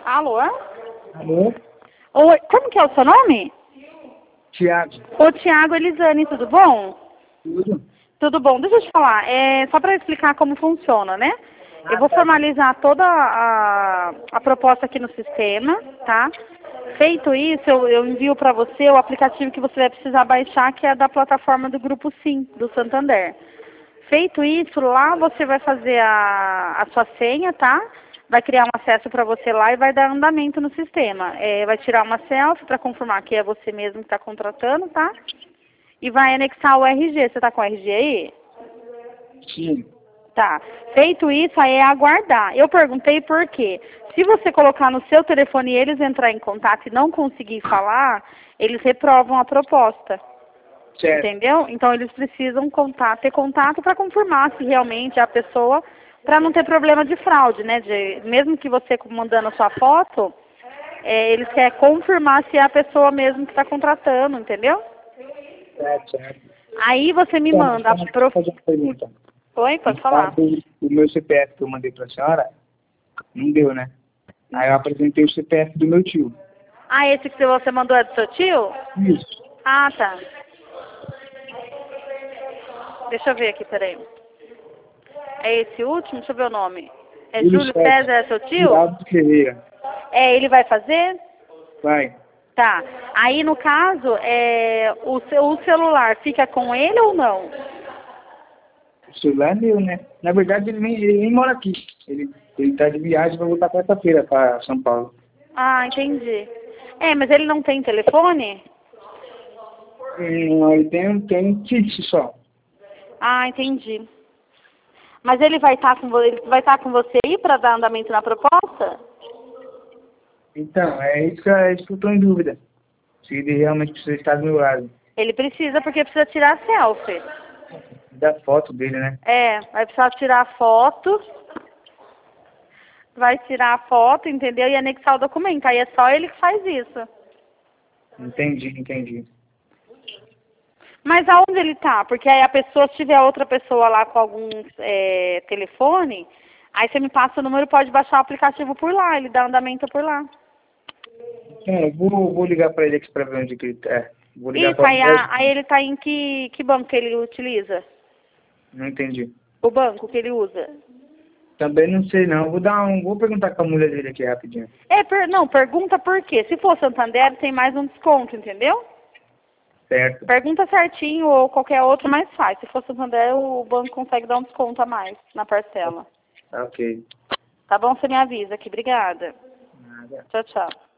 Alô? Alô? Oi, como que é o seu nome? Tiago. Ô, Tiago Elisane, tudo bom? Tudo? Tudo bom. Deixa eu te falar, só para explicar como funciona, né? Eu vou formalizar toda a proposta aqui no sistema, tá? Feito isso, eu envio para você o aplicativo que você vai precisar baixar, que é da plataforma do Grupo Sim, do Santander. Feito isso, lá você vai fazer a sua senha, tá? Vai criar um acesso para você lá e vai dar andamento no sistema. Vai tirar uma selfie para confirmar que é você mesmo que está contratando, tá? E vai anexar o RG. Você está com o RG aí? Sim. Tá. Feito isso, aí é aguardar. Eu perguntei por quê. Se você colocar no seu telefone e eles entrar em contato e não conseguir falar, eles reprovam a proposta. Certo. Entendeu? Então eles precisam ter contato para confirmar se realmente é a pessoa, para não ter problema de fraude, né? Mesmo que você mandando a sua foto, eles querem confirmar se é a pessoa mesmo que está contratando, entendeu? Certo. Aí você me Então, manda a deixa eu fazer uma pergunta. Oi, pode No falar. caso, o meu CPF que eu mandei pra senhora, não deu, né? Aí eu apresentei o CPF do meu tio. Ah, esse que você mandou é do seu tio? Isso. Ah, tá. Deixa eu ver aqui, peraí. É esse último? Deixa eu ver o nome. É Júlio César, é seu tio? Geraldo Ferreira. Ele vai fazer? Vai. Tá. Aí, no caso, o celular fica com ele ou não? O celular é meu, né? Na verdade, ele nem mora aqui. Ele tá de viagem, vai voltar quarta-feira pra São Paulo. Ah, entendi. Mas ele não tem telefone? Não, ele tem fixo só. Ah, entendi. Mas ele vai estar com você aí para dar andamento na proposta? Então, é isso que eu tô em dúvida. Se ele realmente precisa estar do meu lado. Ele precisa porque precisa tirar selfie. Da foto dele, né? Vai precisar tirar a foto. Vai tirar a foto, entendeu? E anexar o documento. Aí é só ele que faz isso. Entendi. Mas aonde ele tá? Porque aí se tiver outra pessoa lá com algum telefone, aí você me passa o número, pode baixar o aplicativo por lá, ele dá andamento por lá. Então, eu vou ligar pra ele aqui pra ver onde que ele tá. Vou ligar Isso, pra aí ele tá em que banco que ele utiliza? Não entendi. O banco que ele usa? Também não sei não. Vou perguntar com a mulher dele aqui rapidinho. Não, pergunta por quê. Se for Santander, tem mais um desconto, entendeu? Certo. Pergunta certinho ou qualquer outro, mas faz. Se for Santander, o banco consegue dar um desconto a mais na parcela. Ok. Tá bom? Você me avisa aqui. Obrigada. Nada. Tchau, tchau.